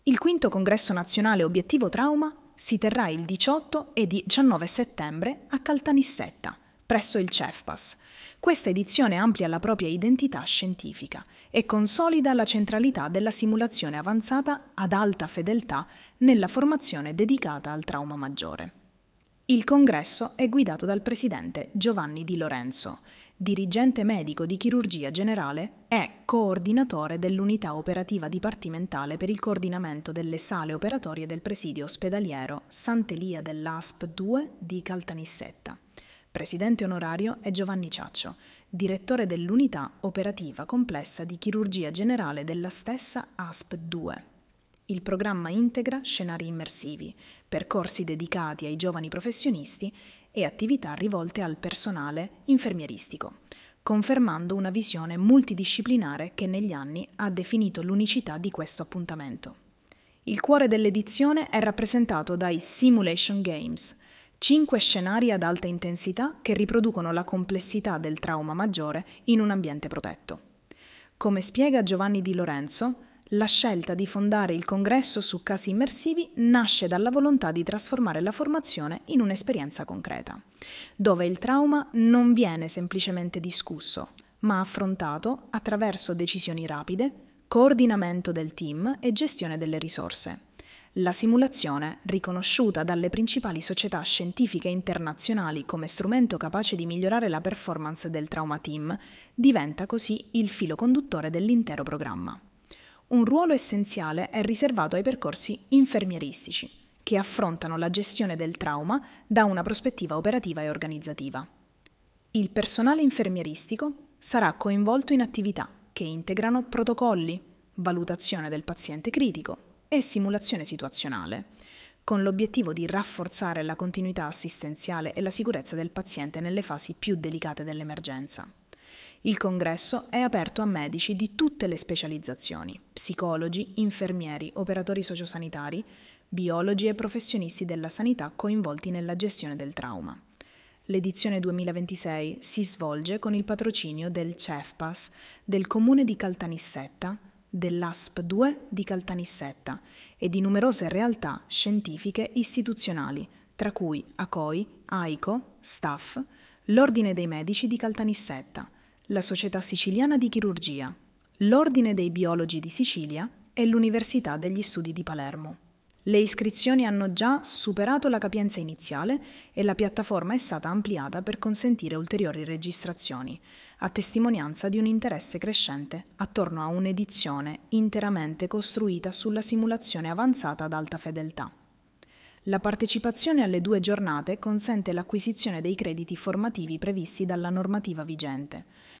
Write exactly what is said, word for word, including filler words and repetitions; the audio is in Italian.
Il quinto congresso nazionale Obiettivo Trauma si terrà il diciotto e diciannove settembre a Caltanissetta, presso il CEFPAS. Questa edizione amplia la propria identità scientifica e consolida la centralità della simulazione avanzata ad alta fedeltà nella formazione dedicata al trauma maggiore. Il congresso è guidato dal presidente Giovanni Di Lorenzo, dirigente medico di chirurgia generale e coordinatore dell'unità operativa dipartimentale per il coordinamento delle sale operatorie del presidio ospedaliero Sant'Elia dell'A S P due di Caltanissetta. Presidente onorario è Giovanni Ciaccio, direttore dell'unità operativa complessa di chirurgia generale della stessa A S P due. Il programma integra scenari immersivi, percorsi dedicati ai giovani professionisti e attività rivolte al personale infermieristico, confermando una visione multidisciplinare che negli anni ha definito l'unicità di questo appuntamento. Il cuore dell'edizione è rappresentato dai Simulation Games, cinque scenari ad alta intensità che riproducono la complessità del trauma maggiore in un ambiente protetto. Come spiega Giovanni Di Lorenzo, la scelta di fondare il congresso su casi immersivi nasce dalla volontà di trasformare la formazione in un'esperienza concreta, dove il trauma non viene semplicemente discusso, ma affrontato attraverso decisioni rapide, coordinamento del team e gestione delle risorse. La simulazione, riconosciuta dalle principali società scientifiche internazionali come strumento capace di migliorare la performance del trauma team, diventa così il filo conduttore dell'intero programma. Un ruolo essenziale è riservato ai percorsi infermieristici, che affrontano la gestione del trauma da una prospettiva operativa e organizzativa. Il personale infermieristico sarà coinvolto in attività che integrano protocolli, valutazione del paziente critico e simulazione situazionale, con l'obiettivo di rafforzare la continuità assistenziale e la sicurezza del paziente nelle fasi più delicate dell'emergenza. Il congresso è aperto a medici di tutte le specializzazioni, psicologi, infermieri, operatori sociosanitari, biologi e professionisti della sanità coinvolti nella gestione del trauma. L'edizione duemilaventisei si svolge con il patrocinio del CEFPAS, del Comune di Caltanissetta, dell'A S P due di Caltanissetta e di numerose realtà scientifiche istituzionali, tra cui A C O I, A I C O, Staff, l'Ordine dei Medici di Caltanissetta, la Società Siciliana di Chirurgia, l'Ordine dei Biologi di Sicilia e l'Università degli Studi di Palermo. Le iscrizioni hanno già superato la capienza iniziale e la piattaforma è stata ampliata per consentire ulteriori registrazioni, a testimonianza di un interesse crescente attorno a un'edizione interamente costruita sulla simulazione avanzata ad alta fedeltà. La partecipazione alle due giornate consente l'acquisizione dei crediti formativi previsti dalla normativa vigente.